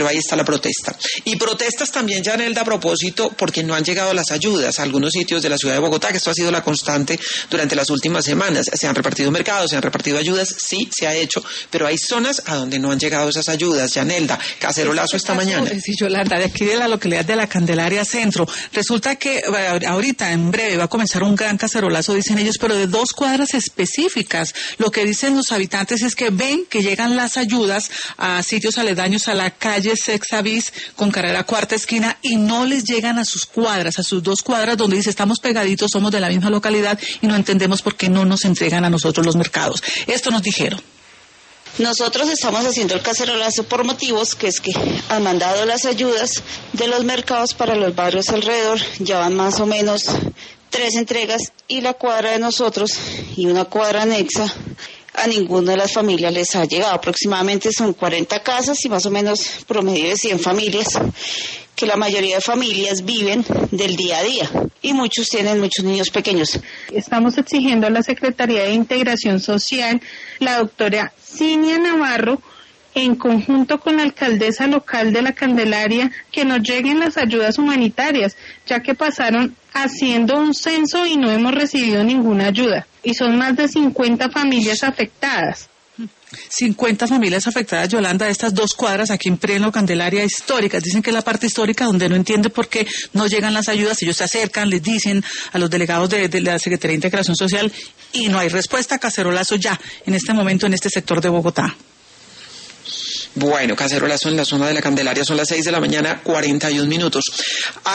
pero ahí está la protesta. Y protestas también, Yanelda, a propósito, porque no han llegado las ayudas a algunos sitios de la ciudad de Bogotá, que esto ha sido la constante durante las últimas semanas. Se han repartido mercados, se han repartido ayudas, sí, se ha hecho, pero hay zonas a donde no han llegado esas ayudas. Yanelda, cacerolazo esta mañana. Sí, Yolanda, de aquí de la localidad de la Candelaria Centro. Resulta que ahorita, en breve, va a comenzar un gran cacerolazo, dicen ellos, pero de 2 cuadras específicas. Lo que dicen los habitantes es que ven que llegan las ayudas a sitios aledaños a la calle Sexta Bis con carrera Cuarta Esquina y no les llegan a sus cuadras, a sus 2 cuadras donde dice estamos pegaditos, somos de la misma localidad y no entendemos por qué no nos entregan a nosotros los mercados. Esto nos dijeron. Nosotros estamos haciendo el cacerolazo por motivos que es que han mandado las ayudas de los mercados para los barrios alrededor, ya van más o menos 3 entregas y la cuadra de nosotros y una cuadra anexa a ninguna de las familias les ha llegado. Aproximadamente son 40 casas y más o menos promedio de 100 familias, que la mayoría de familias viven del día a día y muchos tienen muchos niños pequeños. Estamos exigiendo a la Secretaría de Integración Social, la doctora Cinia Navarro, en conjunto con la alcaldesa local de la Candelaria, que nos lleguen las ayudas humanitarias, ya que pasaron haciendo un censo y no hemos recibido ninguna ayuda. Y son más de 50 familias afectadas. 50 familias afectadas, Yolanda, de estas 2 cuadras aquí en pleno Candelaria históricas. Dicen que es la parte histórica donde no entiende por qué no llegan las ayudas. Ellos se acercan, les dicen a los delegados de la Secretaría de Integración Social y no hay respuesta. Cacerolazo ya en este momento en este sector de Bogotá. Bueno, cacerolazo en la zona de la Candelaria, son las 6 de la mañana, 41 minutos.